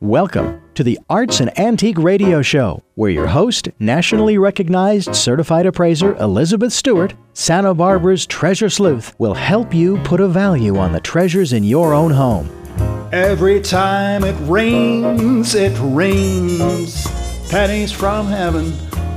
Welcome to the Arts and Antique Radio Show, where your host, nationally recognized certified appraiser Elizabeth Stewart, Santa Barbara's treasure sleuth, will help you put a value on the treasures in your own home. Every time it rains, pennies from heaven.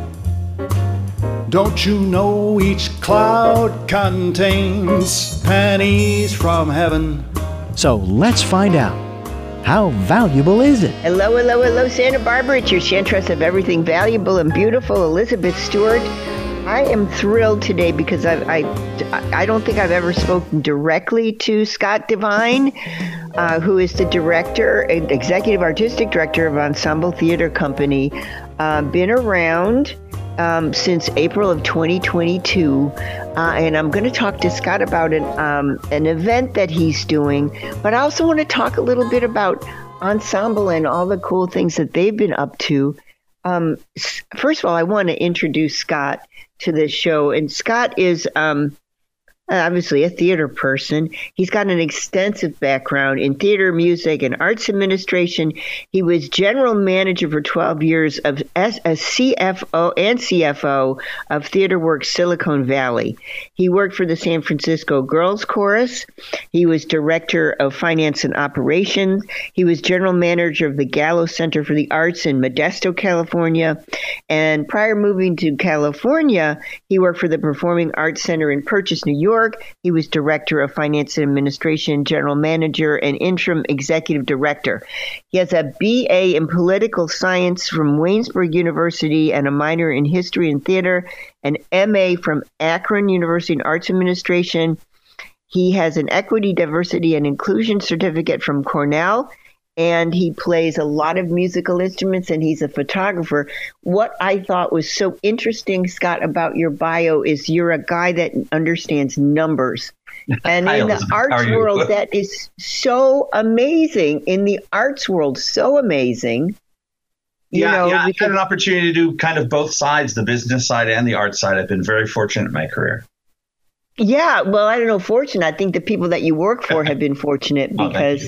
Don't you know each cloud contains pennies from heaven? So let's find out. How valuable is it? Hello, Santa Barbara. It's your chantress of everything valuable and beautiful, Elizabeth Stewart. I am thrilled today because I don't think I've ever spoken directly to Scott Devine, who is the director, executive artistic director of Ensemble Theater Company. Been around since April of 2022, and I'm going to talk to Scott about an event that he's doing, but I also want to talk a little bit about Ensemble and all the cool things that they've been up to. First of all, I want to introduce Scott to this show, and Scott is obviously a theater person. He's got an extensive background in theater, music, and arts administration. He was general manager for 12 years of a CFO and CFO of TheaterWorks Silicon Valley. He worked for the San Francisco Girls Chorus. He was director of finance and operations. He was general manager of the Gallo Center for the Arts in Modesto, California. And prior moving to California, he worked for the Performing Arts Center in Purchase, New York. He was director of finance and administration, general manager, and interim executive director. He has a BA in political science from Waynesburg University and a minor in history and theater, an MA from Akron University in arts administration. He has an equity, diversity, and inclusion certificate from Cornell, and he plays a lot of musical instruments, and he's a photographer. What I thought was so interesting, Scott, about your bio is you're a guy that understands numbers. And in the arts world, that is so amazing. In the arts world, so amazing. I've had an opportunity to do kind of both sides, the business side and the art side. I've been very fortunate in my career. Yeah, well, I don't know, fortunate. I think the people that you work for have been fortunate because...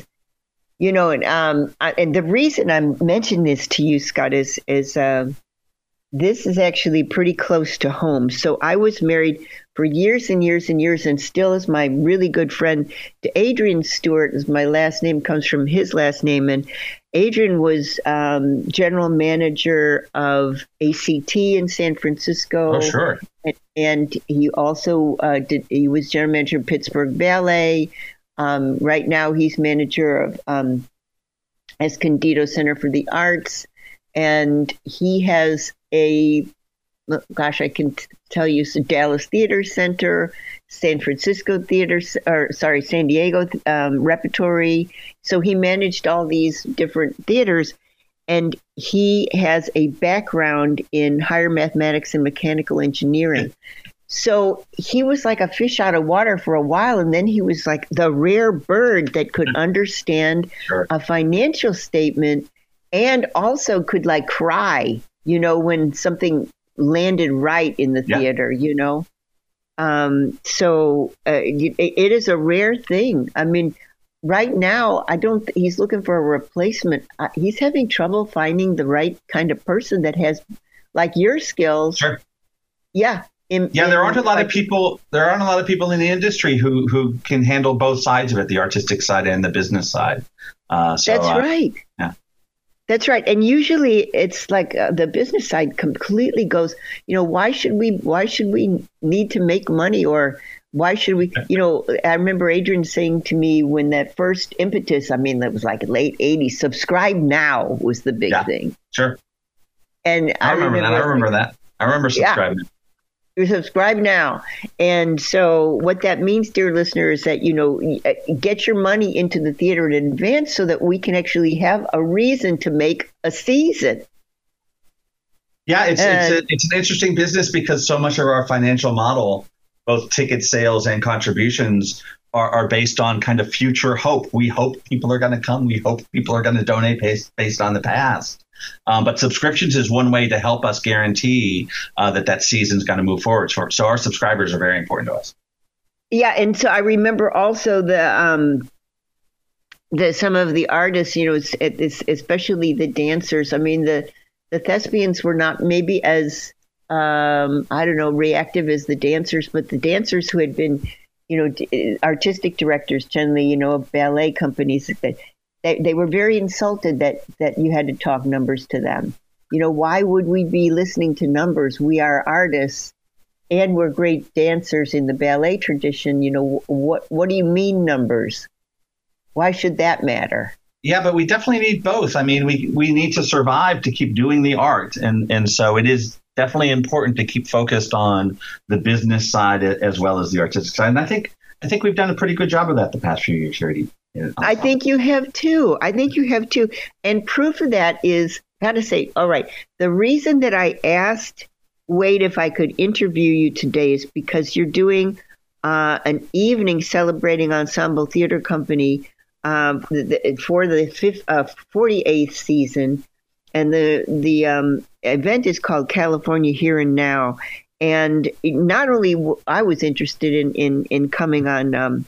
and the reason I'm mentioning this to you, Scott, is this is actually pretty close to home. So I was married for years and years and years, and still is my really good friend to Adrian Stewart. Is my last name comes from his last name, and Adrian was general manager of ACT in San Francisco. Oh, sure. And he also he was general manager of Pittsburgh Ballet. Right now, he's manager of Escondido Center for the Arts, and he has I can tell you, Dallas Theater Center, San Francisco Theater, San Diego Repertory. So he managed all these different theaters, and he has a background in higher mathematics and mechanical engineering. So he was like a fish out of water for a while, and then he was like the rare bird that could understand a financial statement and also could like cry, when something landed right in the theater, So it is a rare thing. I mean, right now, he's looking for a replacement. He's having trouble finding the right kind of person that has like your skills. Sure. Yeah. There aren't a lot of people. There aren't a lot of people in the industry who can handle both sides of it, the artistic side and the business side. That's right. Yeah, that's right. And usually it's like the business side completely goes. Why should we need to make money, or why should we? I remember Adrian saying to me when that first impetus. I mean, that was like late '80s. Subscribe now was the big thing. Sure. And I remember that. I remember subscribing. Yeah. You subscribe now. And so what that means, dear listener, is that, get your money into the theater in advance so that we can actually have a reason to make a season. Yeah, it's an interesting business because so much of our financial model, both ticket sales and contributions, are based on kind of future hope. We hope people are going to come. We hope people are going to donate based on the past. But subscriptions is one way to help us guarantee that season's going to move forward. So our subscribers are very important to us. Yeah, and so I remember also some of the artists, it's especially the dancers. I mean, the thespians were not maybe as I don't know, reactive as the dancers, but the dancers who had been, artistic directors generally, ballet companies, that they were very insulted that you had to talk numbers to them. Why would we be listening to numbers? We are artists and we're great dancers in the ballet tradition. What do you mean numbers? Why should that matter? Yeah, but we definitely need both. I mean, we need to survive to keep doing the art. And so it is definitely important to keep focused on the business side as well as the artistic side. And I think we've done a pretty good job of that the past few years, Charity. I think you have too. And proof of that is, how to say, all right, the reason that I asked Wade if I could interview you today is because you're doing an evening celebrating Ensemble Theater Company for the 48th season, and the event is called California Here and Now. And not only I was interested in coming on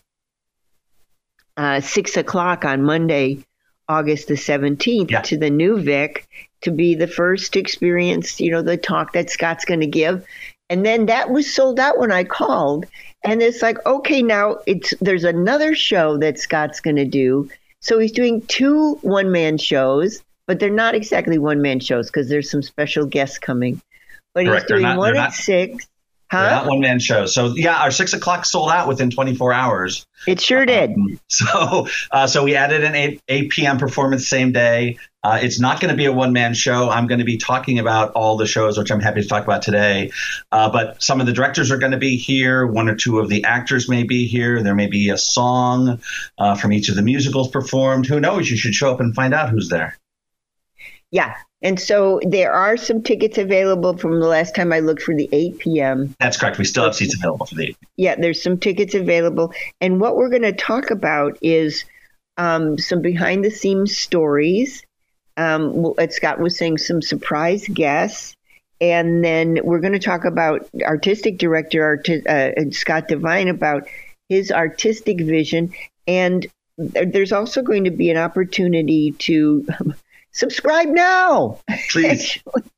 6 o'clock on Monday, August the 17th, to the New Vic to be the first to experience, the talk that Scott's going to give. And then that was sold out when I called. And it's like, okay, now there's another show that Scott's going to do. So he's doing 2 one-man shows, but they're not exactly one-man shows because there's some special guests coming. But Correct. He's doing one at 6. They're not one-man shows. So, yeah, our 6 o'clock sold out within 24 hours. It sure did. So we added an 8 p.m. performance same day. It's not going to be a one-man show. I'm going to be talking about all the shows, which I'm happy to talk about today. But some of the directors are going to be here. 1 or 2 of the actors may be here. There may be a song from each of the musicals performed. Who knows? You should show up and find out who's there. Yeah. And so there are some tickets available from the last time I looked for the 8 p.m. That's correct. We still have seats available for the 8 p.m. Yeah, there's some tickets available. And what we're going to talk about is some behind-the-scenes stories. As Scott was saying, some surprise guests. And then we're going to talk about artistic director Scott Devine, about his artistic vision. And there's also going to be an opportunity to subscribe now. Please.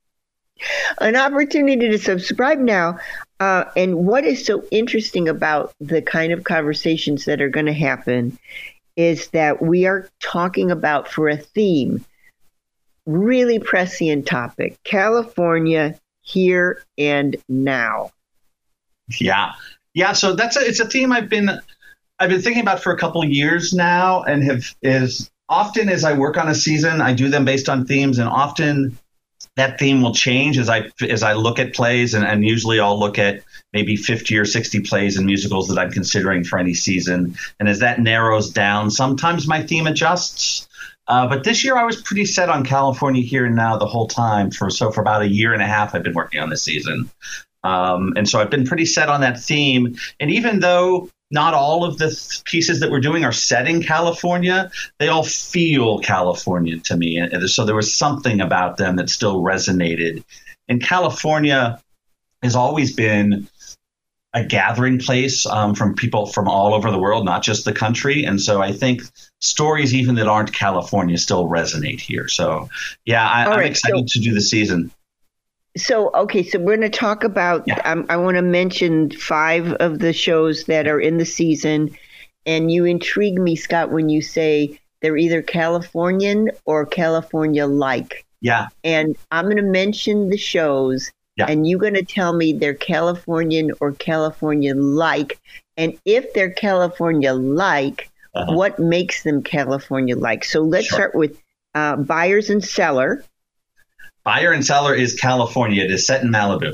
An opportunity to subscribe now. And what is so interesting about the kind of conversations that are going to happen is that we are talking about, for a theme, really prescient topic, California here and now. Yeah. So it's a theme I've been thinking about for a couple of years now, and often as I work on a season, I do them based on themes, and often that theme will change as I look at plays, and usually I'll look at maybe 50 or 60 plays and musicals that I'm considering for any season. And as that narrows down, sometimes my theme adjusts. But this year I was pretty set on California Here and Now the whole time. For about a year and a half I've been working on this season. And so I've been pretty set on that theme. And even though not all of the pieces that we're doing are set in California, they all feel California to me. And so there was something about them that still resonated. And California has always been a gathering place from people from all over the world, not just the country. And so I think stories even that aren't California still resonate here. So, yeah, I'm excited to do the season. So we're going to talk about, I want to mention 5 of the shows that are in the season. And you intrigue me, Scott, when you say they're either Californian or California-like. Yeah. And I'm going to mention the shows, and you're going to tell me they're Californian or California-like. And if they're California-like, what makes them California-like? So let's start with Buyers and Cellar. Buyer and Cellar is California. It is set in Malibu.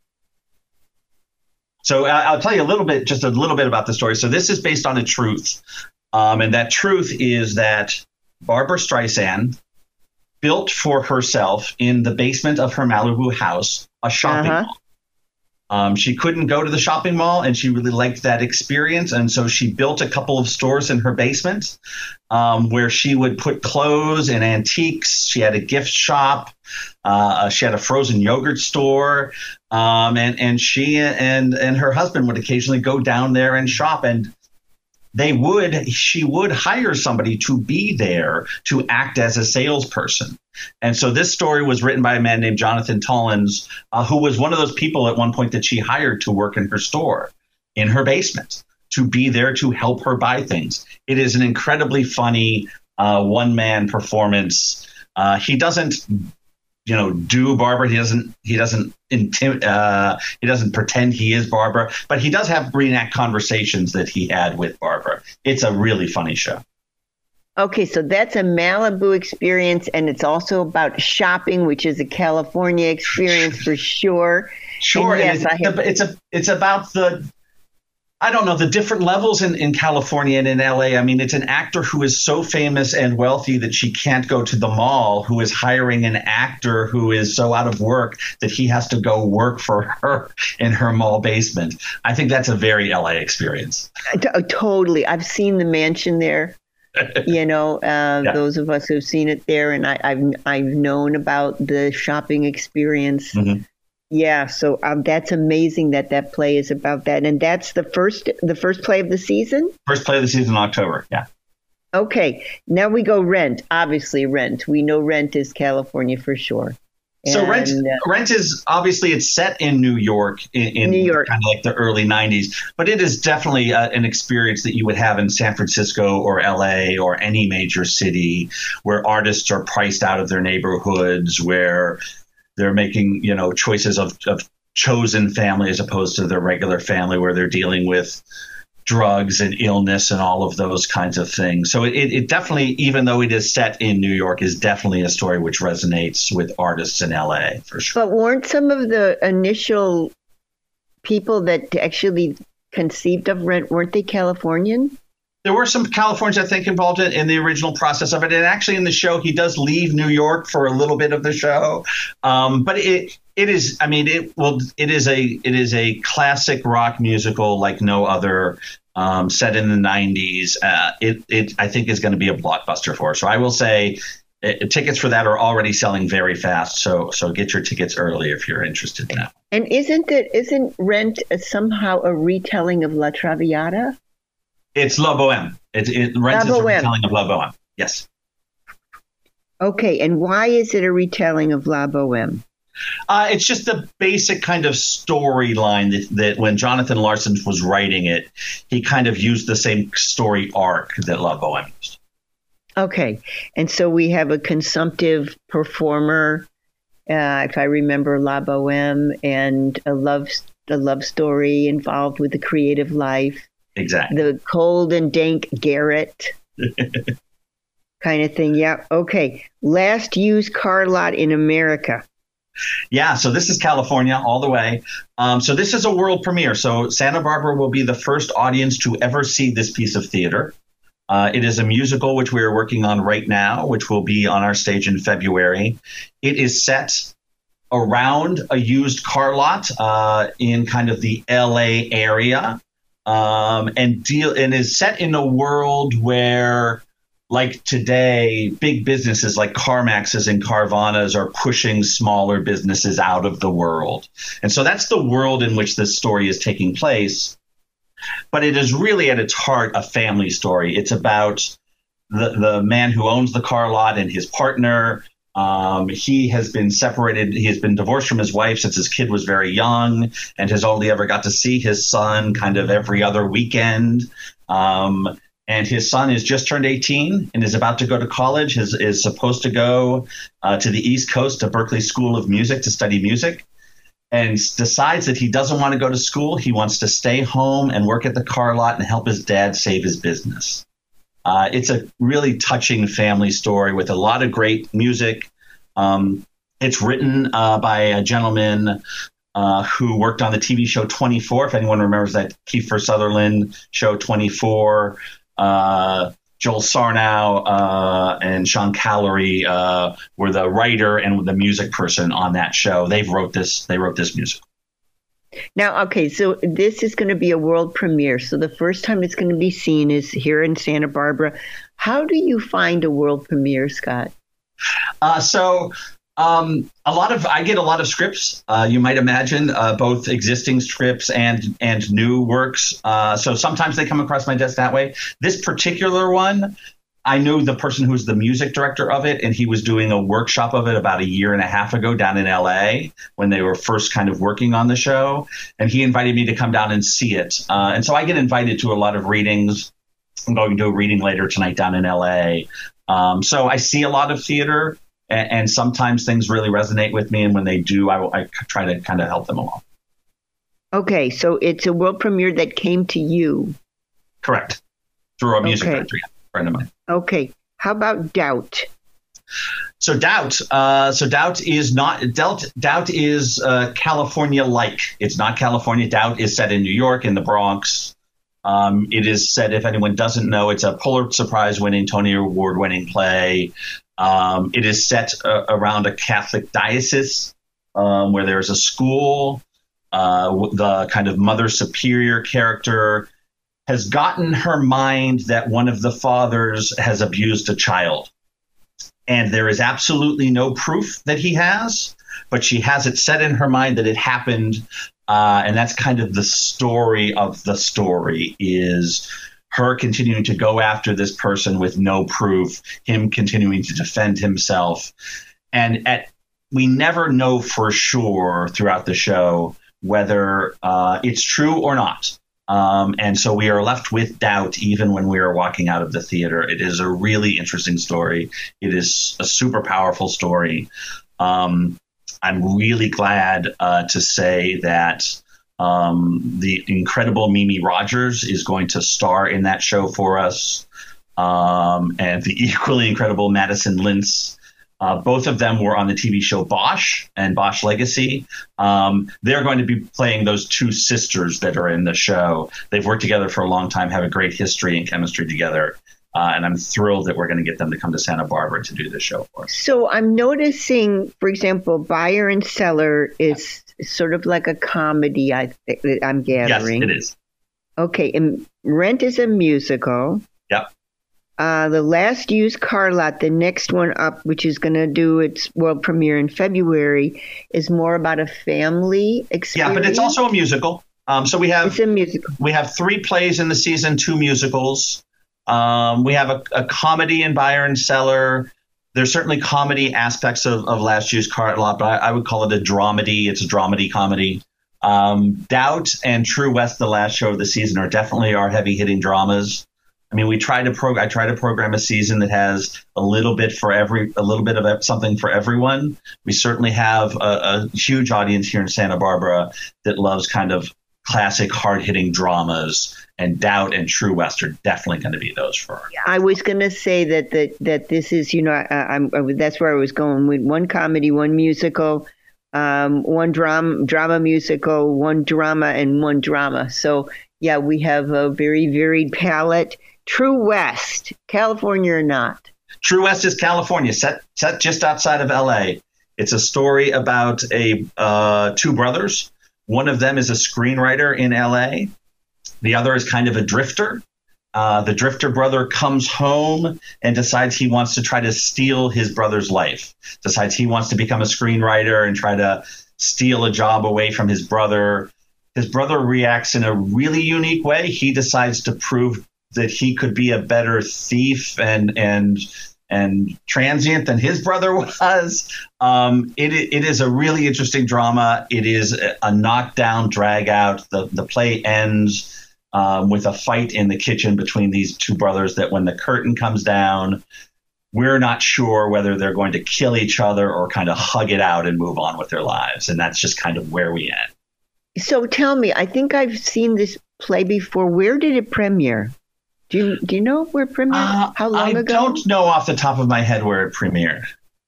So I'll tell you just a little bit about the story. So this is based on a truth. And that truth is that Barbra Streisand built for herself in the basement of her Malibu house a shopping mall. She couldn't go to the shopping mall, and she really liked that experience. And so she built a couple of stores in her basement where she would put clothes and antiques. She had a gift shop. She had a frozen yogurt store. And she and her husband would occasionally go down there and shop. And she would hire somebody to be there to act as a salesperson. And so this story was written by a man named Jonathan Tollins, who was one of those people at one point that she hired to work in her store, in her basement, to be there to help her buy things. It is an incredibly funny one-man performance. He doesn't do Barbara. He doesn't pretend he is Barbara, but he does have reenact conversations that he had with Barbara. It's a really funny show. Okay, so that's a Malibu experience, and it's also about shopping, which is a California experience for sure. Sure, and yes, it's about the different levels in California and in LA. I mean, it's an actor who is so famous and wealthy that she can't go to the mall, who is hiring an actor who is so out of work that he has to go work for her in her mall basement. I think that's a very LA experience. Totally. I've seen the mansion there. Those of us who've seen it there, and I've known about the shopping experience. Mm-hmm. Yeah, so that's amazing that play is about that, and that's the first play of the season. First play of the season in October. Yeah. Okay, now we go Rent. Obviously, Rent. We know Rent is California for sure. So Rent is obviously it's set in New York in New York, kind of like the early 90s, but it is definitely an experience that you would have in San Francisco or LA or any major city where artists are priced out of their neighborhoods, where they're making, choices of chosen family as opposed to their regular family, where they're dealing with drugs and illness and all of those kinds of things. So it definitely, even though it is set in New York, is definitely a story which resonates with artists in LA for sure. But weren't some of the initial people that actually conceived of Rent, weren't they Californian? There were some Californians, I think, involved in the original process of it. And actually in the show, he does leave New York for a little bit of the show. But it is a classic rock musical like no other, set in the 90s. I think is going to be a blockbuster for us. So I will say tickets for that are already selling very fast. So get your tickets early if you're interested in that. And isn't Rent somehow a retelling of La Traviata? It's La Boheme. Rent is a retelling of La Boheme. Yes. Okay, and why is it a retelling of La Boheme? It's just the basic kind of storyline that when Jonathan Larson was writing it, he kind of used the same story arc that La Boheme used. Okay, and so we have a consumptive performer, if I remember La Boheme, and a love story involved with the creative life. Exactly. The cold and dank Garrett kind of thing. Yeah. Okay. Last used car lot in America. Yeah. So this is California all the way. So this is a world premiere. So Santa Barbara will be the first audience to ever see this piece of theater. It is a musical which we are working on right now, which will be on our stage in February. It is set around a used car lot in kind of the LA area. And is set in a world where, like today, big businesses like CarMaxes and Carvanas are pushing smaller businesses out of the world. And so that's the world in which this story is taking place. But it is really at its heart a family story. It's about the man who owns the car lot and his partner. He has been separated. He has been divorced from his wife since his kid was very young and has only ever got to see his son kind of every other weekend. And his son has just turned 18 and is about to go to college, is supposed to go to the East Coast to Berklee School of Music to study music, and decides that he doesn't want to go to school. He wants to stay home and work at the car lot and help his dad save his business. It's a really touching family story with a lot of great music. It's written by a gentleman who worked on the TV show 24. If anyone remembers that Kiefer Sutherland show 24, Joel Sarnow and Sean Callery were the writer and the music person on that show. They wrote this musical. Now, okay, so this is going to be a world premiere. So the first time it's going to be seen is here in Santa Barbara. How do you find a world premiere, Scott? So I get a lot of scripts. You might imagine, both existing scripts and new works. So sometimes they come across my desk that way. This particular one, I knew the person who's the music director of it, and he was doing a workshop of it about a year and a half ago down in LA when they were first kind of working on the show. And he invited me to come down and see it. And so I get invited to a lot of readings. I'm going to do a reading later tonight down in LA. So I see a lot of theater, and sometimes things really resonate with me. And when they do, I try to kind of help them along. Okay, so it's a world premiere that came to you. Correct. Through a music director, friend of mine. Okay. How about Doubt? So Doubt is California-like. It's not California. Doubt is set in New York, in the Bronx. It is set, if anyone doesn't know, it's a Pulitzer Prize-winning, Tony Award-winning play. It is set around a Catholic diocese where there's a school. The kind of Mother Superior character has gotten her mind that one of the fathers has abused a child. And there is absolutely no proof that he has, but she has it set in her mind that it happened. And that's kind of the story of the story, is her continuing to go after this person with no proof, him continuing to defend himself. And we never know for sure throughout the show whether it's true or not. And so we are left with doubt even when we are walking out of the theater. It is a really interesting story. It is a super powerful story. I'm really glad to say that the incredible Mimi Rogers is going to star in that show for us, and the equally incredible Madison Lintz. Both of them were on the TV show Bosch and Bosch Legacy. They're going to be playing those two sisters that are in the show. They've worked together for a long time, have a great history and chemistry together. And I'm thrilled that we're going to get them to come to Santa Barbara to do this show for us. So I'm noticing, for example, Buyer and Seller is sort of like a comedy, I'm gathering. Yes, it is. Okay, and Rent is a musical. Yep. The Last Used Car Lot, the next one up, which is going to do its world premiere in February, is more about a family experience. Yeah, but it's also a musical. So it's a musical. We have 3 plays in the season, 2 musicals. We have a comedy in Buyer and Seller. There's certainly comedy aspects of Last Used Car Lot, but I would call it a dramedy. It's a dramedy comedy. Doubt and True West, the last show of the season, are definitely our heavy-hitting dramas. I mean, I try to program a season that has a little bit of something for everyone. We certainly have a huge audience here in Santa Barbara that loves kind of classic hard-hitting dramas, and Doubt and True West are definitely going to be those for her. I was going to say that this is, that's where I was going with one comedy, one musical, one drama musical, one drama, and one drama. So yeah, we have a very varied palette. True West, California or not? True West is California, set just outside of LA. It's a story about 2 brothers. One of them is a screenwriter in LA. The other is kind of a drifter. The drifter brother comes home and decides he wants to try to steal his brother's life, decides he wants to become a screenwriter and try to steal a job away from his brother. His brother reacts in a really unique way. He decides to prove that he could be a better thief and transient than his brother was. It is a really interesting drama. It is a knockdown, drag out. The play ends with a fight in the kitchen between these 2 brothers that when the curtain comes down, we're not sure whether they're going to kill each other or kind of hug it out and move on with their lives. And that's just kind of where we end. So tell me, I think I've seen this play before. Where did it premiere? Do you know where it premiered? How long ago? I don't know off the top of my head where it premiered.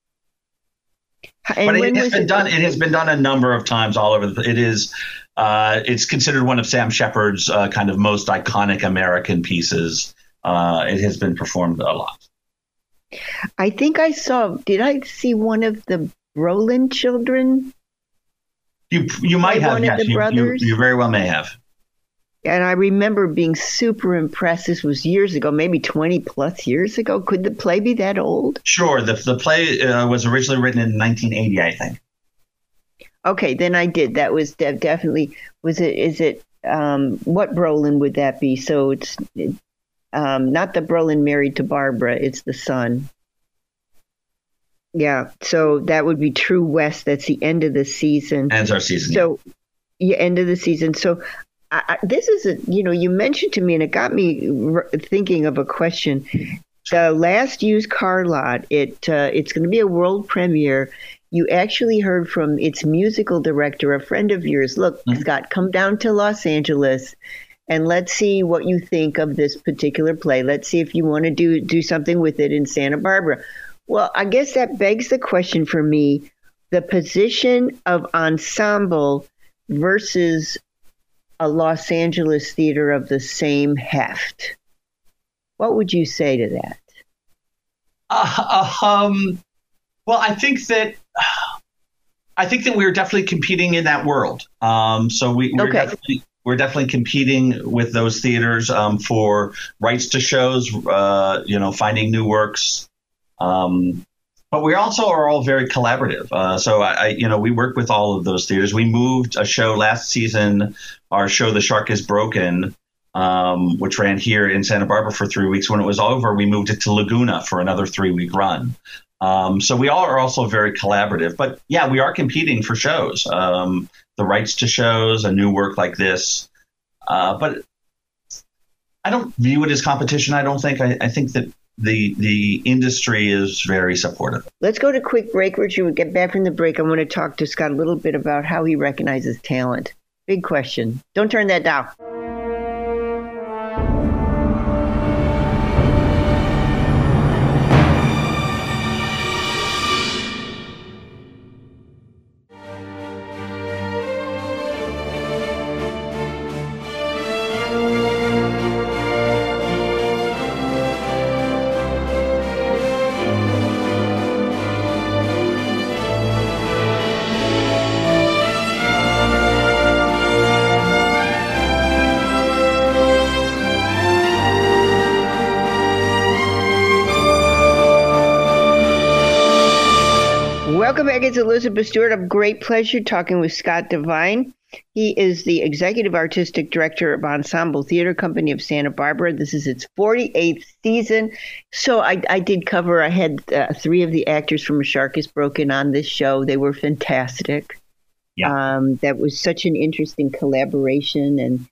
But it has been done a number of times all over. It's considered one of Sam Shepard's kind of most iconic American pieces. It has been performed a lot. I think did I see one of the Brolin children? You might have, yes. You very well may have. And I remember being super impressed. This was years ago, maybe 20 plus years ago. Could the play be that old? Sure. The play was originally written in 1980, I think. Okay, then I did. That was definitely, is it, what Brolin would that be? So it's not the Brolin married to Barbara, it's the son. Yeah, so that would be True West. That's the end of the season. Ends our season. So, yeah, end of the season. So this is you mentioned to me, and it got me thinking of a question. The last used car lot, it's going to be a world premiere. You actually heard from its musical director, a friend of yours. Look, Scott, come down to Los Angeles and let's see what you think of this particular play. Let's see if you want to do something with it in Santa Barbara. Well, I guess that begs the question for me, the position of ensemble versus a Los Angeles theater of the same heft. What would you say to that? Well, I think that we're definitely competing in that world. So we're definitely competing with those theaters for rights to shows, finding new works. But we also are all very collaborative. So we work with all of those theaters. We moved a show last season, our show The Shark is Broken, which ran here in Santa Barbara for 3 weeks. When it was over, we moved it to Laguna for another 3-week run. So we all are also very collaborative. But yeah, we are competing for shows, the rights to shows, a new work like this. But I don't view it as competition. I don't think. I think that the industry is very supportive. Let's go to a quick break. Richard, we get back from the break. I want to talk to Scott a little bit about how he recognizes talent. Big question. Don't turn that down. Welcome back. It's Elizabeth Stewart. A great pleasure talking with Scott Devine. He is the Executive Artistic Director of Ensemble Theater Company of Santa Barbara. This is its 48th season. So I did cover, I had 3 of the actors from A Shark is Broken on this show. They were fantastic. Yeah. That was such an interesting collaboration. And,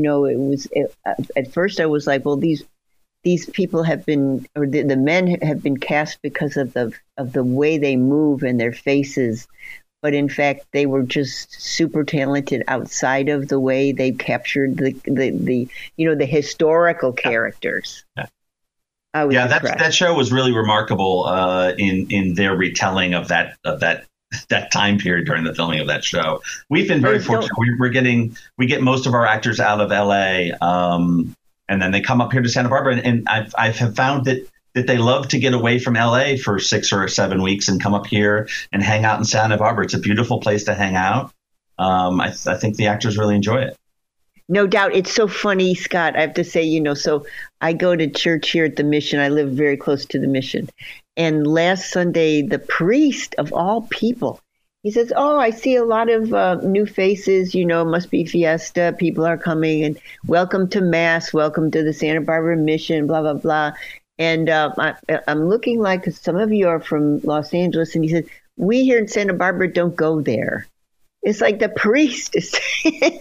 at first I was like, well, these people have been, or the men have been cast because of the way they move and their faces, but in fact they were just super talented outside of the way they captured the historical characters. Yeah, that show was really remarkable in their retelling of that time period during the filming of that show. We've been very fortunate. We get most of our actors out of LA. And then they come up here to Santa Barbara, and I have found that they love to get away from LA for 6 or 7 weeks and come up here and hang out in Santa Barbara. It's a beautiful place to hang out. I think the actors really enjoy it. No doubt. It's so funny, Scott. I have to say, so I go to church here at the Mission. I live very close to the Mission. And last Sunday, the priest of all people, he says, oh, I see a lot of new faces, must be Fiesta. People are coming, and welcome to Mass, welcome to the Santa Barbara Mission, blah, blah, blah. And I'm looking like some of you are from Los Angeles. And he said, we here in Santa Barbara don't go there. It's like the priest is saying.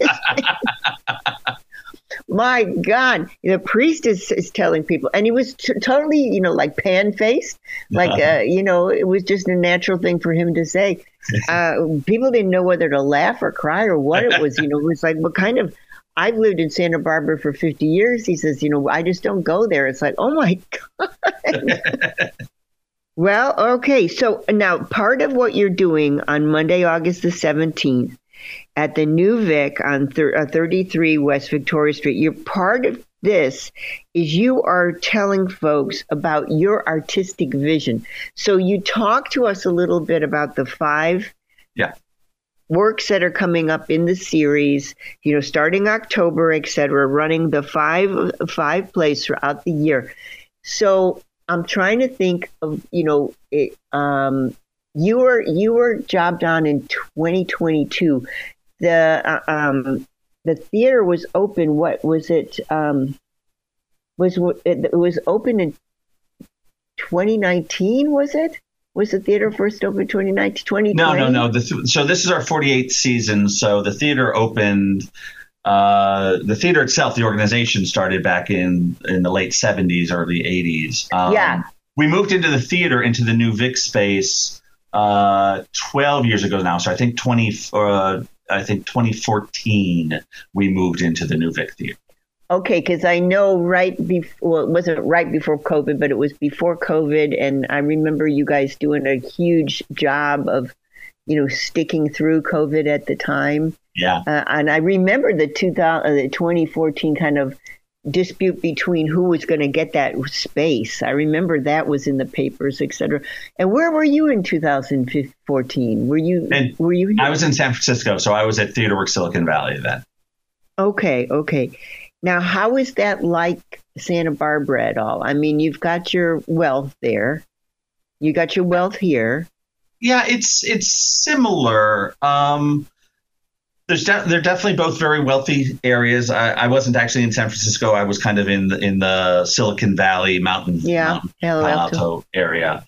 My God, the priest is telling people, and he was totally, like pan-faced, like, it was just a natural thing for him to say. People didn't know whether to laugh or cry or what it was. It was like, what kind of, I've lived in Santa Barbara for 50 years. He says, I just don't go there. It's like, oh my God. Well, okay. So now part of what you're doing on Monday, August the 17th, at the New Vic on 33 West Victoria Street, you're part of this is you are telling folks about your artistic vision. So you talk to us a little bit about the 5 works that are coming up in the series, starting October, etc., running the five plays throughout the year. So I'm trying to think of, you were jobbed on in 2022. The theater was open. What was it? It was open in 2019. Was it? Was the theater first open 2019? 2020? No. So this is our 48th season. So the theater opened. The theater itself, the organization, started back in the late 70s, early 80s. We moved into the theater, into the new Vic space, 12 years ago now. So I think 2014 we moved into the new Vic theater. Okay, because I know it wasn't right before COVID, but it was before COVID, and I remember you guys doing a huge job of, sticking through COVID at the time. Yeah. And I remember the 2014 kind of dispute between who was going to get that space. I remember that was in the papers, et cetera. And where were you in 2014? Were you? I was in San Francisco, so I was at TheaterWorks Silicon Valley then. Okay. Now, how is that like Santa Barbara at all? I mean, you've got your wealth there. You got your wealth here. Yeah, it's similar. They're definitely both very wealthy areas. I wasn't actually in San Francisco. I was kind of in the Silicon Valley Mountain Palo Alto area.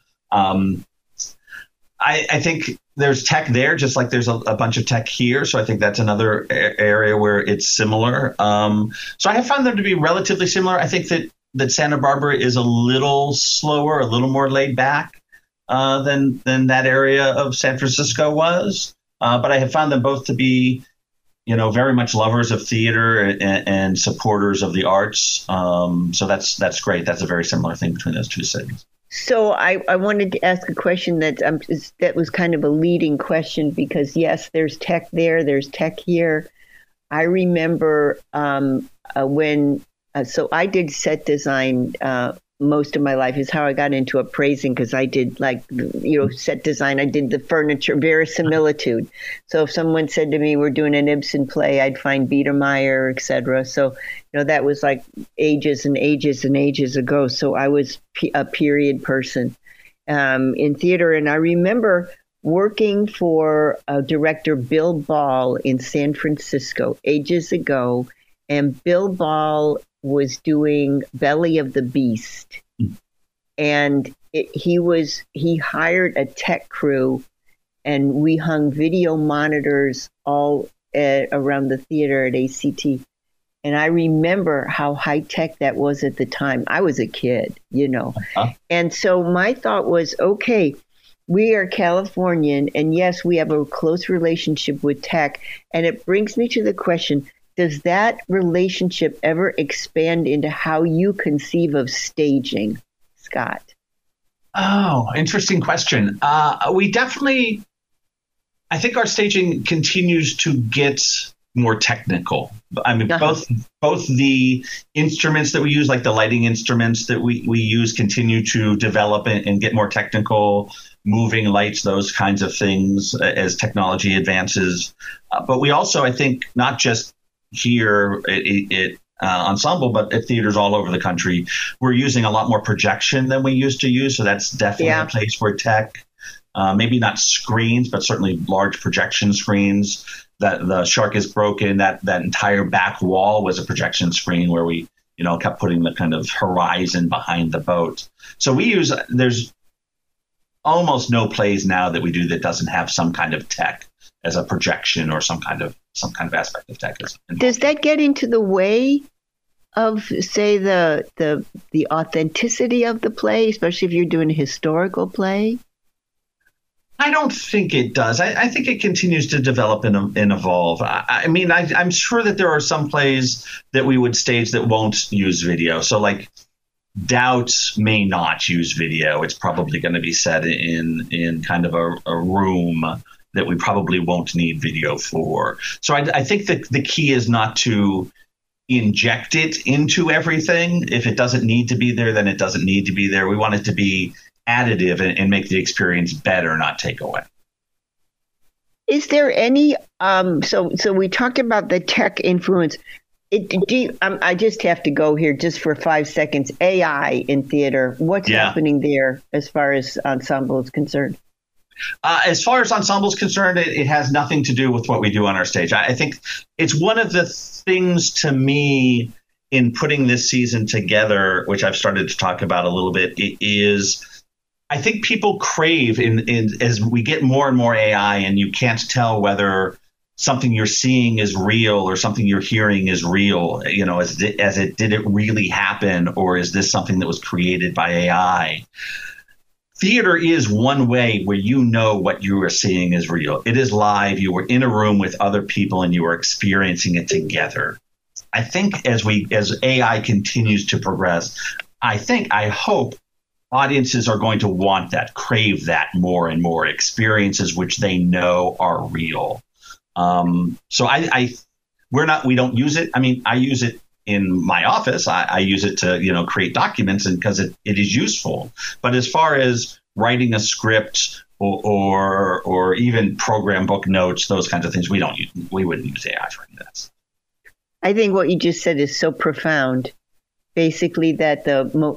I think there's tech there, just like there's a bunch of tech here. So I think that's another area where it's similar. So I have found them to be relatively similar. I think that Santa Barbara is a little slower, a little more laid back than that area of San Francisco was. But I have found them both to be, very much lovers of theater and supporters of the arts. So that's great. That's a very similar thing between those two cities. So I wanted to ask a question that was kind of a leading question, because yes, there's tech there, there's tech here. I remember so I did set design most of my life, is how I got into appraising, because I did set design. I did the furniture, verisimilitude. So if someone said to me, we're doing an Ibsen play, I'd find Biedermeier, etc. So, that was like ages and ages and ages ago. So I was a period person in theater. And I remember working for director Bill Ball in San Francisco ages ago. And Bill Ball was doing Belly of the Beast, and he hired a tech crew, and we hung video monitors all around the theater at ACT. And I remember how high tech that was at the time. I was a kid, And so my thought was, okay, we are Californian, and yes, we have a close relationship with tech. And it brings me to the question, does that relationship ever expand into how you conceive of staging, Scott? Oh, interesting question. We definitely, I think our staging continues to get more technical. I mean, both the instruments that we use, like the lighting instruments that we use, continue to develop and get more technical, moving lights, those kinds of things as technology advances. But we also, I think, not just here at Ensemble, but at theaters all over the country, we're using a lot more projection than we used to use. So that's definitely a place where tech, maybe not screens, but certainly large projection screens. That the Shark is Broken, that entire back wall was a projection screen where we, kept putting the kind of horizon behind the boat. So there's almost no plays now that we do that doesn't have some kind of tech as a projection or some kind of aspect of tech. Does that get into the way of, say, the authenticity of the play, especially if you're doing a historical play? I don't think it does. I think it continues to develop and evolve. I mean, I'm sure that there are some plays that we would stage that won't use video. So like Doubt may not use video. It's probably going to be set in kind of a room that we probably won't need video for. So I think that the key is not to inject it into everything. If it doesn't need to be there, then it doesn't need to be there. We want it to be additive and make the experience better, not take away. Is there any so we talked about the tech influence. I just have to go here just for 5 seconds. AI in theater. What's happening there as far as ensemble is concerned? As far as ensemble is concerned, it has nothing to do with what we do on our stage. I think it's one of the things to me in putting this season together, which I've started to talk about a little bit, is I think people crave as we get more and more AI, and you can't tell whether something you're seeing is real or something you're hearing is real. You know, did it really happen, or is this something that was created by AI? Theater is one way where you know what you are seeing is real. It is live. You were in a room with other people and you are experiencing it together. I think as AI continues to progress, I hope audiences are going to want that, crave that more and more, experiences which they know are real. So we don't use it. I mean, I use it in my office. I use it to, create documents, and because it is useful. But as far as writing a script or even program book notes, those kinds of things, we wouldn't use AI for any of that. I think what you just said is so profound. Basically, that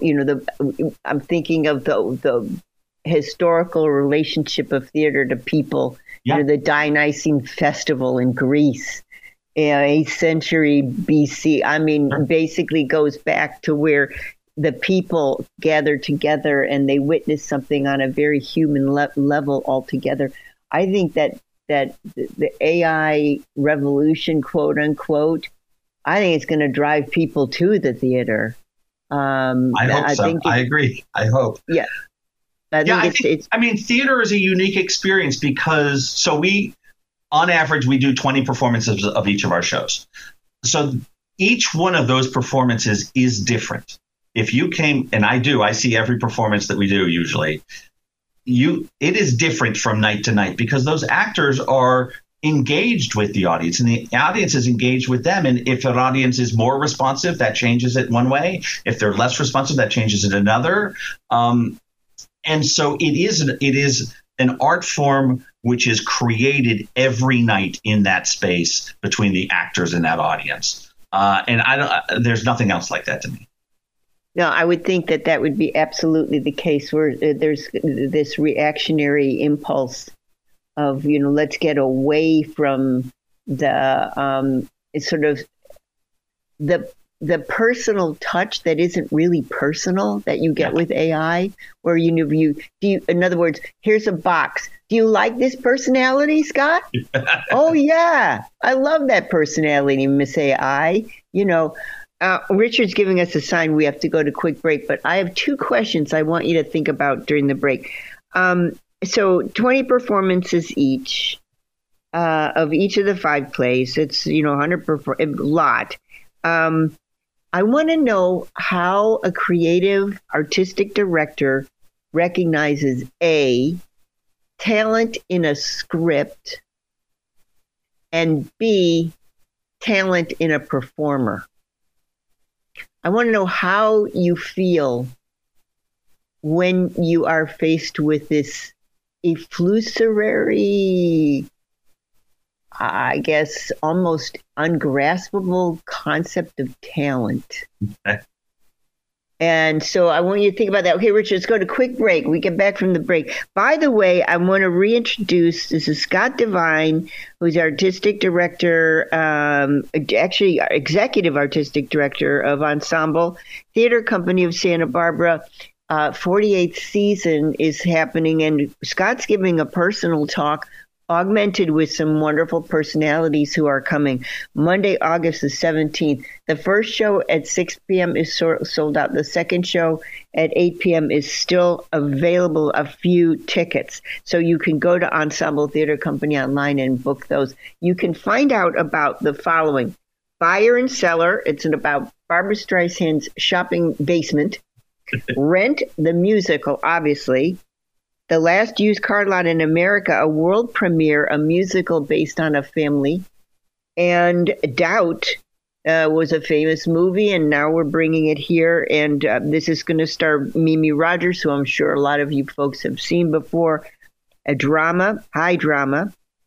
I'm thinking of the historical relationship of theater to people. Yeah. The Dionysian festival in Greece, 8th century BC. I mean, basically goes back to where the people gathered together and they witnessed something on a very human level altogether. I think that the AI revolution, quote unquote, I think it's going to drive people to the theater. I hope so. I agree. I hope. Yeah. I mean, theater is a unique experience because on average, we do 20 performances of each of our shows. So each one of those performances is different. If you came, and I see every performance that we do usually, it is different from night to night because those actors are engaged with the audience and the audience is engaged with them. And if an audience is more responsive, that changes it one way. If they're less responsive, that changes it another. And so it is an art form which is created every night in that space between the actors and that audience. And there's nothing else like that to me. No, I would think that would be absolutely the case where there's this reactionary impulse of, let's get away from the sort of the personal touch that isn't really personal that you get with AI, where in other words, here's a box. Do you like this personality, Scott? Oh yeah, I love that personality, Miss AI. Richard's giving us a sign we have to go to quick break, but I have 2 questions I want you to think about during the break. So 20 performances each of each of the 5 plays. It's 100 a lot. I want to know how a creative artistic director recognizes A, talent in a script, and B, talent in a performer. I want to know how you feel when you are faced with this elusive, I guess, almost ungraspable concept of talent. Okay. And so I want you to think about that. Okay, Richard, let's go to quick break. We get back from the break. By the way, I want to reintroduce, this is Scott Devine, who's artistic director, actually executive artistic director of Ensemble Theater Company of Santa Barbara. 48th season is happening, and Scott's giving a personal talk augmented with some wonderful personalities who are coming. Monday, August the 17th. The first show at 6 p.m. is sold out. The second show at 8 p.m. is still available, a few tickets. So you can go to Ensemble Theater Company online and book those. You can find out about the following. Buyer and Seller. It's about Barbra Streisand's shopping basement. Rent the musical, obviously. The Last Used Car Lot in America, a world premiere, a musical based on a family. And Doubt was a famous movie, and now we're bringing it here. And this is going to star Mimi Rogers, who I'm sure a lot of you folks have seen before. A drama, high drama.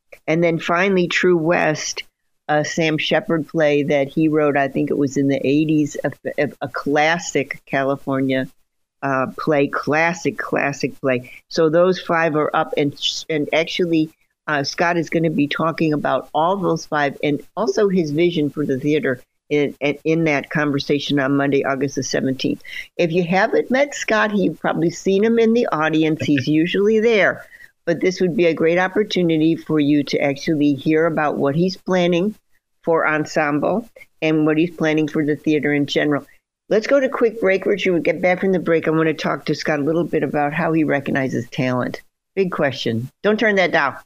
And then finally, True West, a Sam Shepard play that he wrote, I think it was in the 80s, a classic California play, classic play. So those 5 are up, and actually Scott is going to be talking about all those 5 and also his vision for the theater in that conversation on Monday, August the 17th. If you haven't met Scott, you've probably seen him in the audience. He's usually there. But this would be a great opportunity for you to actually hear about what he's planning for Ensemble and what he's planning for the theater in general. Let's go to a quick break. Richard, we get back from the break. I want to talk to Scott a little bit about how he recognizes talent. Big question. Don't turn that down.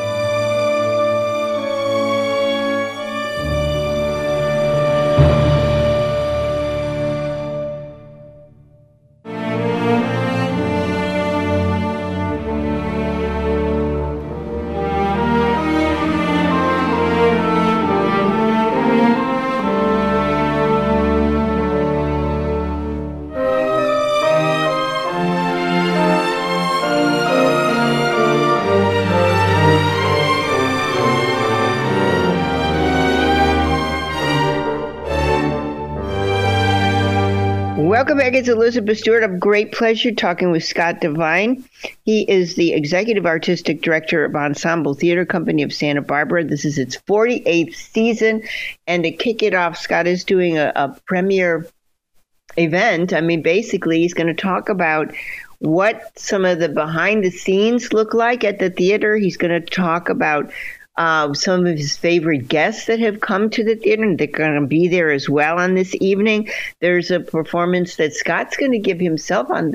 Welcome back. It's Elizabeth Stewart. A great pleasure talking with Scott Devine. He is the Executive Artistic Director of Ensemble Theater Company of Santa Barbara. This is its 48th season. And to kick it off, Scott is doing a premiere event. I mean, basically, he's going to talk about what some of the behind the scenes look like at the theater. He's going to talk about some of his favorite guests that have come to the theater, and they're going to be there as well on this evening. There's a performance that Scott's going to give himself on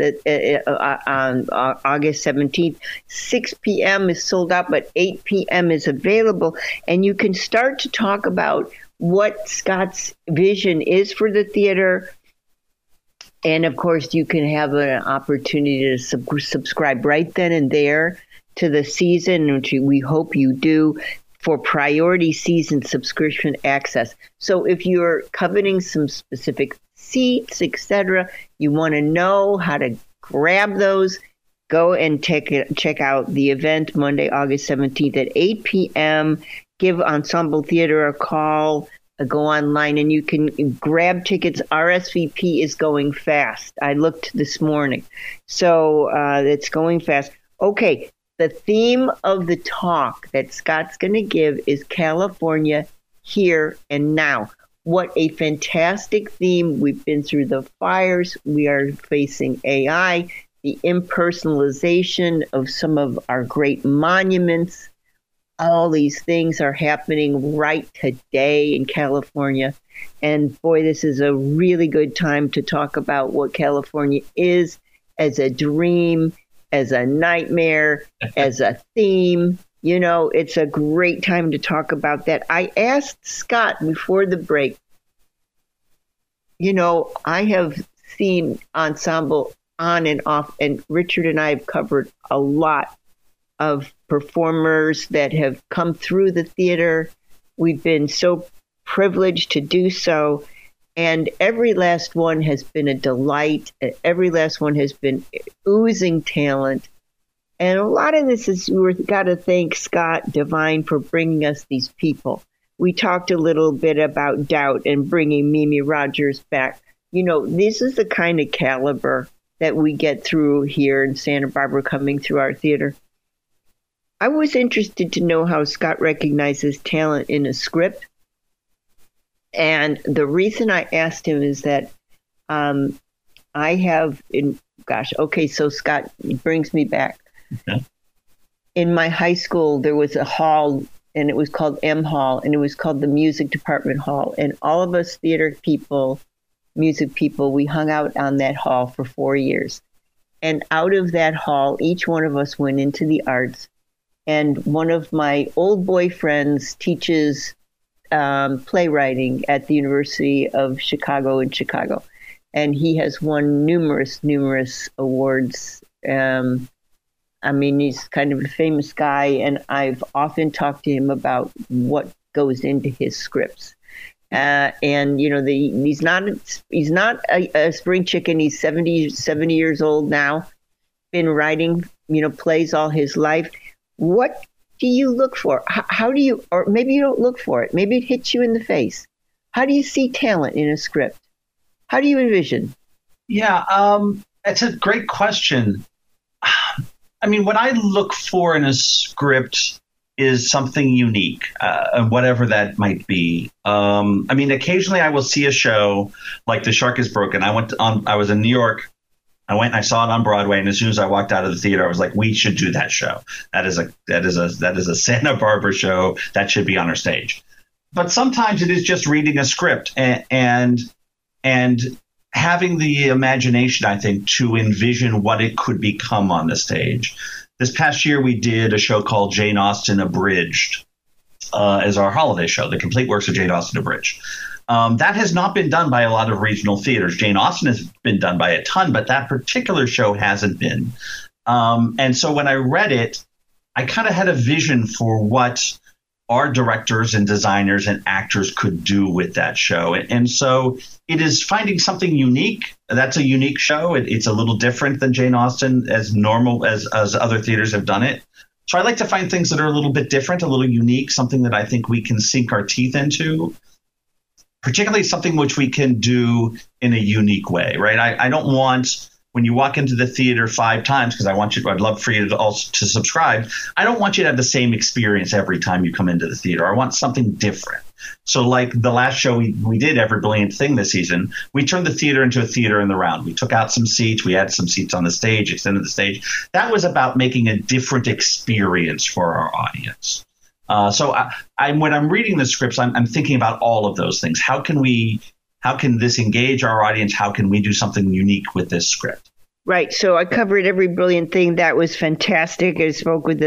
August 17th. 6 p.m. is sold out, but 8 p.m. is available. And you can start to talk about what Scott's vision is for the theater. And, of course, you can have an opportunity to subscribe right then and there to the season, which we hope you do, for priority season subscription access. So if you're coveting some specific seats, etc., you want to know how to grab those, go and check out the event Monday, August 17th at 8 p.m. Give Ensemble Theater a call, go online, and you can grab tickets. RSVP is going fast. I looked this morning. So it's going fast. Okay. The theme of the talk that Scott's going to give is California Here and Now. What a fantastic theme. We've been through the fires. We are facing AI, the impersonalization of some of our great monuments. All these things are happening right today in California. And boy, this is a really good time to talk about what California is as a dream, as a nightmare, as a theme. You know, it's a great time to talk about that. I asked Scott before the break, you know, I have seen Ensemble on and off, and Richard and I have covered a lot of performers that have come through the theater. We've been so privileged to do so. And every last one has been a delight. Every last one has been oozing talent. And a lot of this is, we've got to thank Scott Devine for bringing us these people. We talked a little bit about Doubt and bringing Mimi Rogers back. You know, this is the kind of caliber that we get through here in Santa Barbara coming through our theater. I was interested to know how Scott recognizes talent in a script. And the reason I asked him is that I have, so Scott brings me back. Okay. In my high school, there was a hall, and it was called M Hall, and it was called the Music Department Hall. And all of us theater people, music people, we hung out on that hall for 4 years. And out of that hall, each one of us went into the arts. And one of my old boyfriends teaches playwriting at the University of Chicago in Chicago. And he has won numerous awards. I mean, he's kind of a famous guy, and I've often talked to him about what goes into his scripts. And, you know, he's not a spring chicken. He's 70 years old now, been writing, you know, plays all his life. What do you look for? How do you, or maybe you don't look for it. Maybe it hits you in the face. How do you see talent in a script? How do you envision? Yeah, it's a great question. I mean, what I look for in a script is something unique, whatever that might be. I mean, occasionally I will see a show like The Shark is Broken. I was in New York. I went and I saw it on Broadway, and as soon as I walked out of the theater, I was like, "We should do that show. That is a Santa Barbara show that should be on our stage." But sometimes it is just reading a script and having the imagination, I think, to envision what it could become on the stage. This past year, we did a show called Jane Austen Abridged as our holiday show, The Complete Works of Jane Austen Abridged. That has not been done by a lot of regional theaters. Jane Austen has been done by a ton, but that particular show hasn't been. And so when I read it, I kind of had a vision for what our directors and designers and actors could do with that show. And so it is finding something unique. That's a unique show. It's a little different than Jane Austen as normal as other theaters have done it. So I like to find things that are a little bit different, a little unique, something that I think we can sink our teeth into, particularly something which we can do in a unique way, right? I don't want, when you walk into the theater 5 times, because I'd love for you to subscribe. I don't want you to have the same experience every time you come into the theater. I want something different. So like the last show we did, Every Brilliant Thing this season, we turned the theater into a theater in the round. We took out some seats. We had some seats on the stage, extended the stage. That was about making a different experience for our audience. So when I'm reading the scripts, I'm thinking about all of those things. How can this engage our audience? How can we do something unique with this script? Right. So I covered Every Brilliant Thing. That was fantastic. I spoke with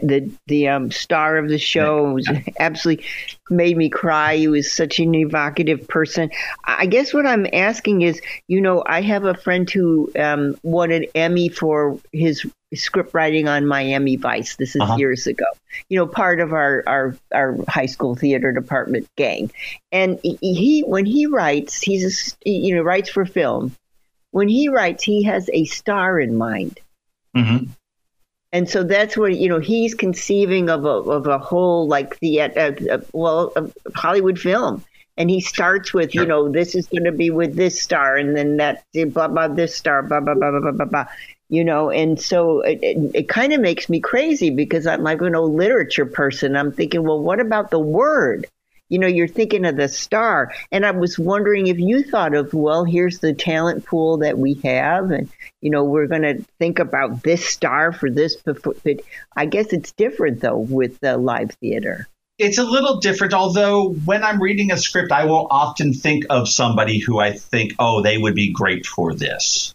the star of the show. It was absolutely made me cry. He was such an evocative person. I guess what I'm asking is, I have a friend who won an Emmy for his script writing on Miami Vice. This is years ago. Part of our high school theater department gang. And when he writes, writes for film. When he writes, he has a star in mind. Mm-hmm. And so that's what, he's conceiving of a whole, like, a Hollywood film. And he starts with, sure, this is going to be with this star, and then that, blah, blah, this star, blah, blah, blah, blah, blah, blah. And so it kind of makes me crazy, because I'm like an old literature person. I'm thinking, well, what about the word? You're thinking of the star. And I was wondering if you thought of, well, here's the talent pool that we have. And, we're going to think about this star for this. But I guess it's different, though, with the live theater. It's a little different, although when I'm reading a script, I will often think of somebody who I think, oh, they would be great for this.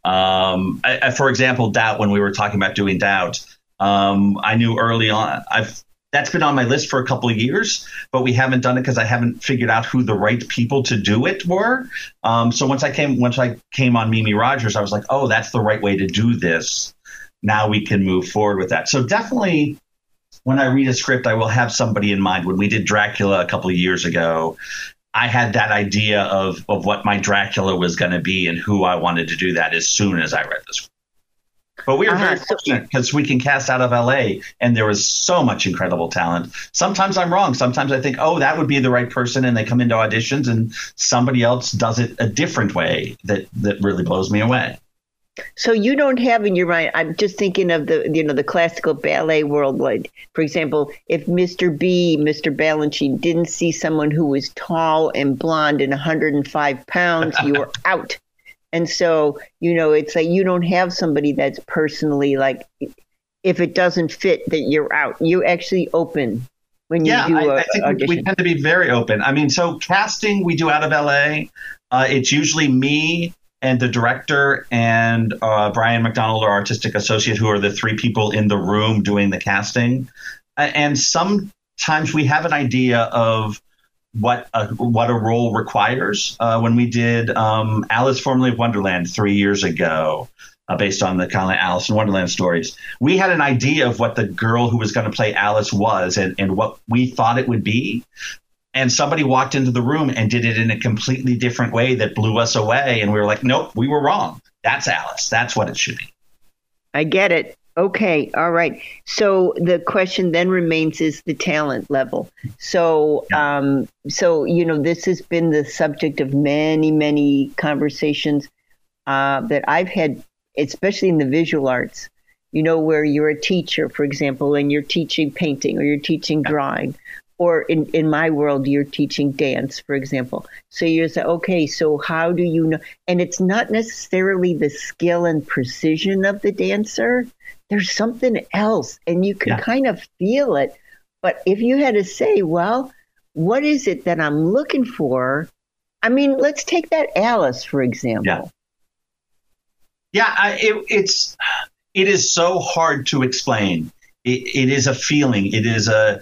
For example, Doubt, when we were talking about doing Doubt, I knew early on, that's been on my list for a couple of years, but we haven't done it because I haven't figured out who the right people to do it were. So once I came on Mimi Rogers, I was like, oh, that's the right way to do this. Now we can move forward with that. So definitely when I read a script, I will have somebody in mind. When we did Dracula a couple of years ago, I had that idea of what my Dracula was going to be and who I wanted to do that as soon as I read the script. But we were very fortunate because we can cast out of LA, and there was so much incredible talent. Sometimes I'm wrong. Sometimes I think, oh, that would be the right person, and they come into auditions and somebody else does it a different way that really blows me away. So you don't have in your mind, I'm just thinking of the classical ballet world. Like, for example, if Mr. Balanchine didn't see someone who was tall and blonde and 105 pounds, you were out. And so, it's like you don't have somebody that's personally, like, if it doesn't fit, that you're out. You're actually open when you do I think audition. We tend to be very open. I mean, so casting we do out of LA. It's usually me and the director and Brian McDonald, our artistic associate, who are the 3 people in the room doing the casting. And sometimes we have an idea of what a role requires. When we did Alice Formerly of Wonderland 3 years ago, based on the kind of Alice in Wonderland stories, we had an idea of what the girl who was going to play Alice was and what we thought it would be. And somebody walked into the room and did it in a completely different way that blew us away. And we were like, nope, we were wrong. That's Alice. That's what it should be. I get it. Okay, all right. So the question then remains is the talent level. So, this has been the subject of many, many conversations that I've had, especially in the visual arts. Where you're a teacher, for example, and you're teaching painting or you're teaching drawing, or in my world, you're teaching dance, for example. So you're saying, okay, so how do you know? And it's not necessarily the skill and precision of the dancer. There's something else, and you can kind of feel it. But if you had to say, well, what is it that I'm looking for? I mean, let's take that Alice, for example. It is so hard to explain. It is a feeling. It is a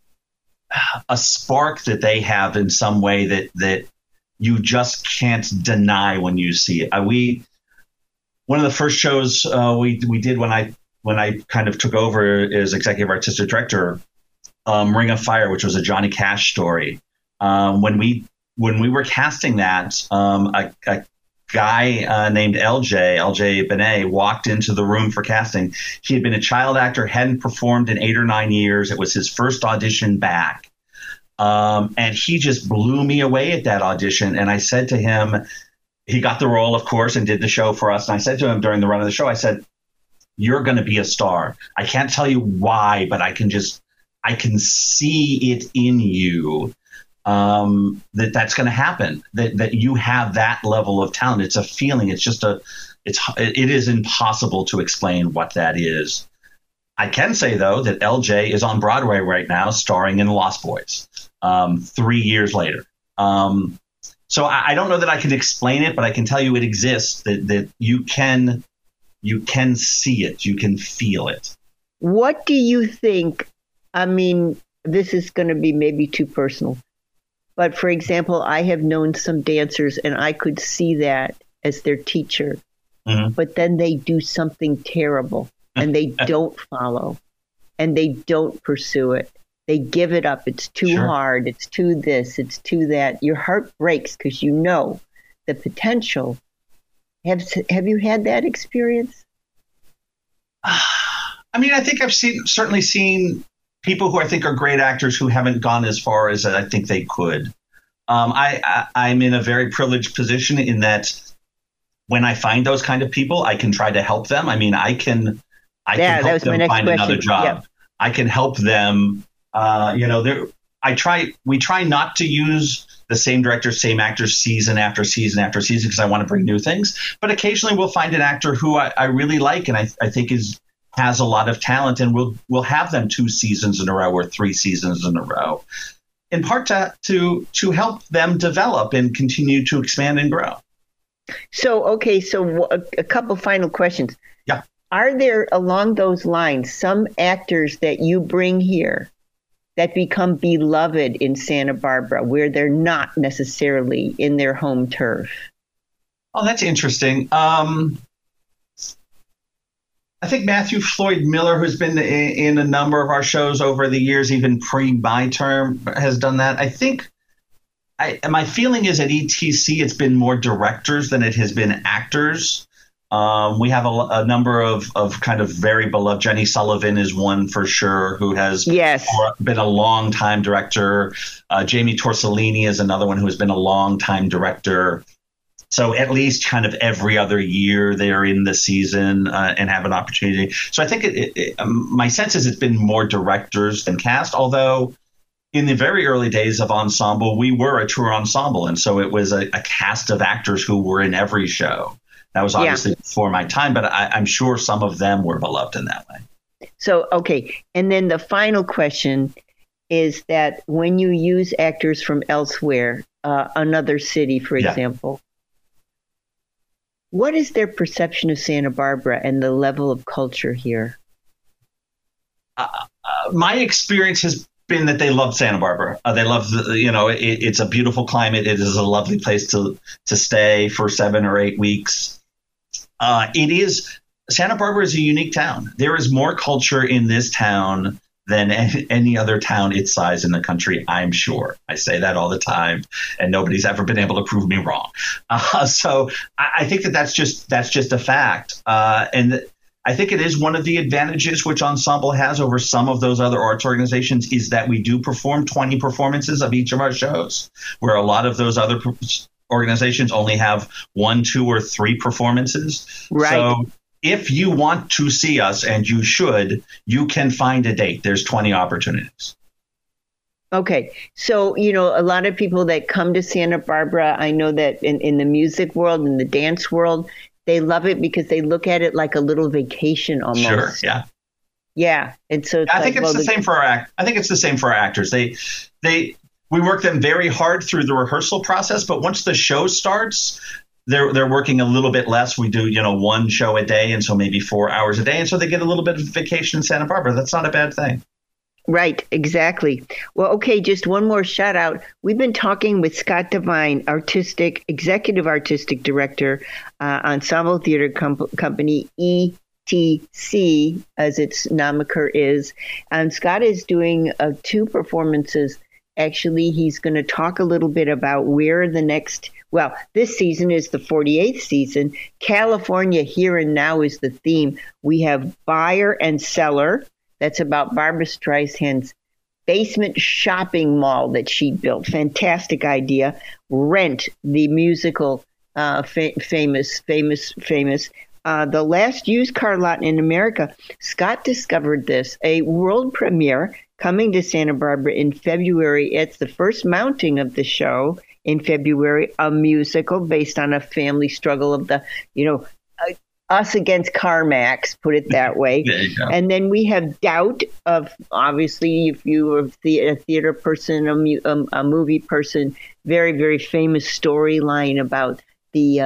spark that they have in some way that you just can't deny when you see it. One of the first shows we did when I kind of took over as executive artistic director, Ring of Fire, which was a Johnny Cash story. When we were casting that, a guy named LJ Benet walked into the room for casting. He had been a child actor, hadn't performed in 8 or 9 years. It was his first audition back. And he just blew me away at that audition. And I said to him, he got the role, of course, and did the show for us. And I said to him during the run of the show, I said, you're going to be a star. I can't tell you why, but I can see it in you. That's going to happen, that you have that level of talent. It's a feeling. It is impossible to explain what that is. I can say, though, that LJ is on Broadway right now, starring in Lost Boys, 3 years later. So I don't know that I can explain it, but I can tell you it exists, that you can see it. You can feel it. What do you think? I mean, this is going to be maybe too personal. But for example, I have known some dancers and I could see that as their teacher, but then they do something terrible and they don't follow and they don't pursue it. They give it up. It's too hard. It's too this. It's too that. Your heart breaks because you know the potential. Have you had that experience? I mean, I think I've certainly seen people who I think are great actors who haven't gone as far as I think they could. I'm in a very privileged position in that when I find those kind of people, I can try to help them. I mean, I can help them find another job. Yep. I can help them. We try not to use the same directors, same actors season after season after season because I want to bring new things. But occasionally we'll find an actor who I really like and I think has a lot of talent, and we'll have them 2 seasons in a row or 3 seasons in a row, in part to help them develop and continue to expand and grow. So a couple final questions. Yeah. Are there along those lines some actors that you bring here that become beloved in Santa Barbara where they're not necessarily in their home turf? Oh, that's interesting. I think Matthew Floyd Miller, who's been in a number of our shows over the years, even pre my term, has done that. I think my feeling is at ETC, it's been more directors than it has been actors. We have a number of kind of very beloved. Jenny Sullivan is one for sure, who has been a long time director. Jamie Torsellini is another one who has been a long time director. So at least kind of every other year they're in the season and have an opportunity. So I think my sense is it's been more directors than cast, although in the very early days of Ensemble, we were a true ensemble. And so it was a cast of actors who were in every show. That was obviously before my time, but I'm sure some of them were beloved in that way. So, okay. And then the final question is that when you use actors from elsewhere, another city, for example, what is their perception of Santa Barbara and the level of culture here? My experience has been that they love Santa Barbara. They love it's a beautiful climate. It is a lovely place to stay for 7 or 8 weeks. Santa Barbara is a unique town. There is more culture in this town than any other town its size in the country, I'm sure. I say that all the time, and nobody's ever been able to prove me wrong. So I think that's just a fact. And I think it is one of the advantages which Ensemble has over some of those other arts organizations is that we do perform 20 performances of each of our shows, where a lot of those other organizations only have 1, 2, or 3 performances. Right. So if you want to see us, and you should, you can find a date. There's 20 opportunities. Okay. So, a lot of people that come to Santa Barbara, I know that in the music world, in the dance world, they love it because they look at it like a little vacation almost. Sure. Yeah. Yeah. And so I think it's the same for our actors. We work them very hard through the rehearsal process, but once the show starts, they're working a little bit less. We do, 1 show a day, and so maybe 4 hours a day, and so they get a little bit of vacation in Santa Barbara. That's not a bad thing. Right, exactly. Well, okay, just one more shout out. We've been talking with Scott Devine, Executive Artistic Director, Ensemble Theater Company, ETC, as its moniker is. And Scott is doing 2 performances. Actually, he's going to talk a little bit about where this season is the 48th season. California Here and Now is the theme. We have Buyer and Seller. That's about Barbra Streisand's basement shopping mall that she built. Fantastic idea. Rent, the musical, famous. The last used car lot in America. Scott discovered this, a world premiere coming to Santa Barbara in February. It's the first mounting of the show in February, a musical based on a family struggle of the, us against CarMax, put it that way. And then we have Doubt of, obviously, if you are a theater person, a movie person, very, very famous storyline about the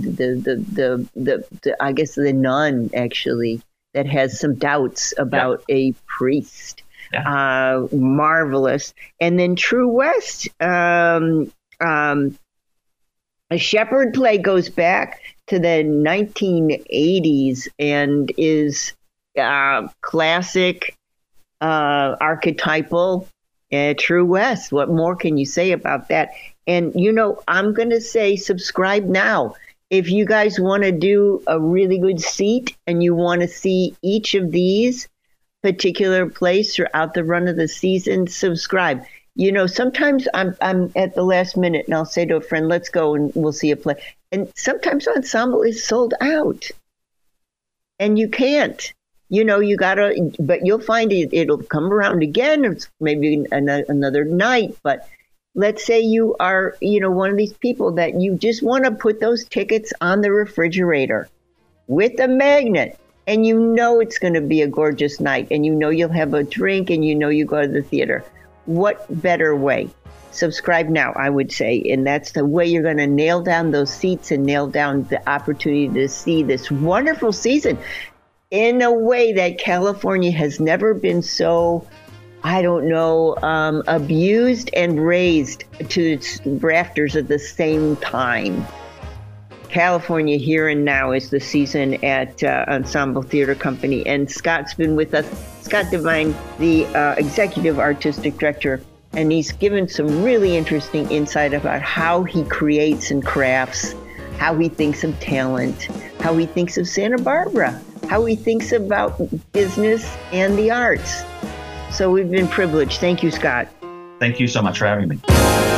I guess the nun, actually, that has some doubts about a priest. Yeah. Marvelous. And then True West, a Shepherd play, goes back to the 1980s and is classic, archetypal, True West. What more can you say about that? And, I'm going to say subscribe now. If you guys want to do a really good seat and you want to see each of these particular plays throughout the run of the season, subscribe. Sometimes I'm at the last minute and I'll say to a friend, let's go and we'll see a play. And sometimes Ensemble is sold out and you can't, you gotta, but you'll find it'll come around again. It's maybe another night, but let's say you are, one of these people that you just want to put those tickets on the refrigerator with a magnet, and it's going to be a gorgeous night, and you'll have a drink, and you go to the theater. What better way? Subscribe now, I would say. And that's the way you're going to nail down those seats and nail down the opportunity to see this wonderful season in a way that California has never been so, abused and raised to its rafters at the same time. California Here and Now is the season at Ensemble Theater Company. And Scott's been with us, Scott Devine, the Executive Artistic Director, and he's given some really interesting insight about how he creates and crafts, how he thinks of talent, how he thinks of Santa Barbara, how he thinks about business and the arts. So we've been privileged. Thank you, Scott. Thank you so much for having me.